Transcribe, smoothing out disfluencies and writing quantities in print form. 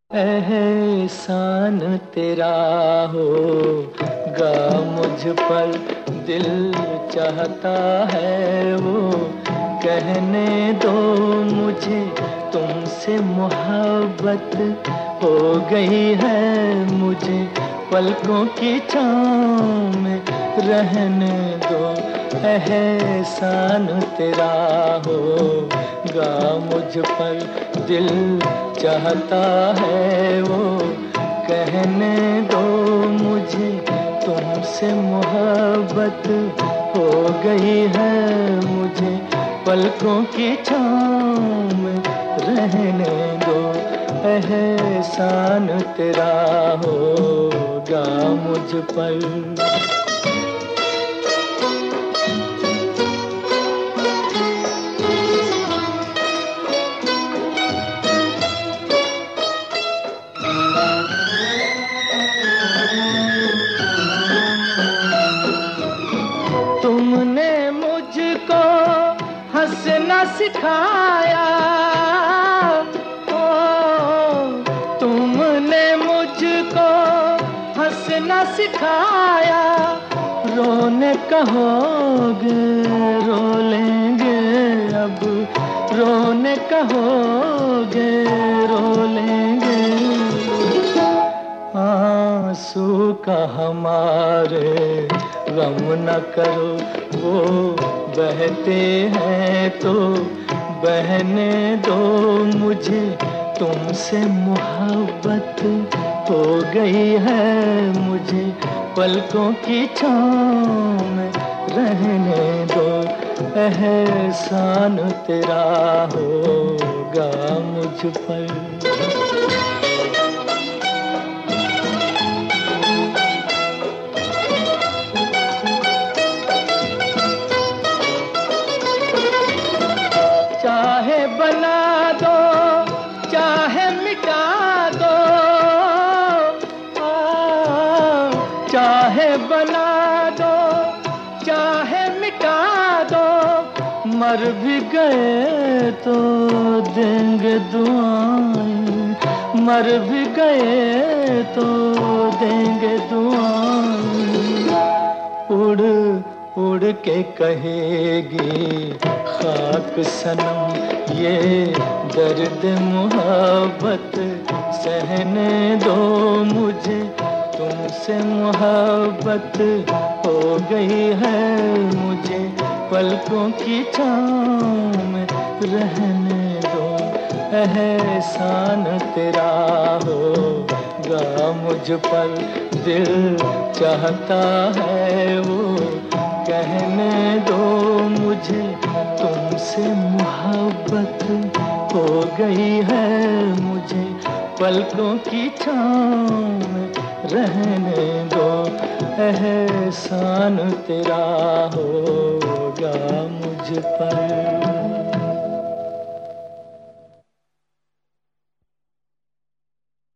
एहसान तेरा होगा मुझ पर, दिल चाहता है वो कहने दो मुझे, तुमसे मोहब्बत हो गई है मुझे, पलकों की छाँव में रहने दो। एहसान तेरा होगा मुझ पर, दिल चाहता है वो कहने दो मुझे, तुमसे मोहब्बत हो गई है मुझे, पलकों की छाँव में रहने दो। एहसान तेरा होगा मुझ पर। तुमने मुझको हंसना सिखाया, ओ तुमने मुझको हंसना सिखाया, रोने कहोगे रो लेंगे अब, रोने कहोगे रो लेंगे। आंसू का हमारे गम न करो, वो बहते हैं तो बहने दो मुझे, तुमसे मोहब्बत हो गई है मुझे, पलकों की छाँव में रहने दो। एहसान तेरा होगा मुझ पर। चाहे बना दो चाहे मिटा दो, चाहे बना दो चाहे मिटा दो, मर भी गए तो देंगे दुआएं, मर भी गए तो देंगे दुआएं। उड़ उड़ के कहेगी खाक सनम ये दर्द मोहब्बत सहने दो मुझे, तुमसे मोहब्बत हो गई है मुझे, पलकों की छाँव में रहने दो। एहसान तेरा होगा मुझ पर, दिल चाहता है वो कहने दो मुझे, तुमसे मोहब्बत हो गई है मुझे, पलकों की छाँव में रहने दो। एहसान तेरा होगा मुझ पर।